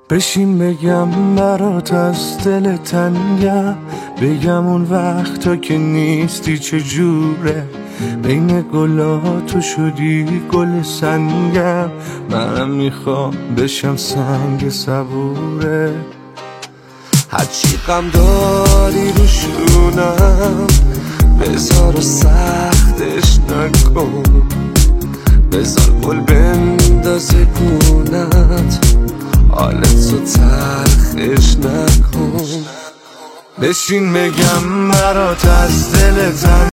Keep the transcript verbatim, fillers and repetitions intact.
بشین بگم برات از دل تنگم، بگم اون وقتا که نیستی چجوره، بین گلا تو شدی گل سنگم، منم میخوام بشم سنگ صبوره. هرچی غم داری رو شونم بذار و سختش نکن، بذار گل بندازه گونت، حالت رو تلخش نکن. بشین بگم برات از دل تنگم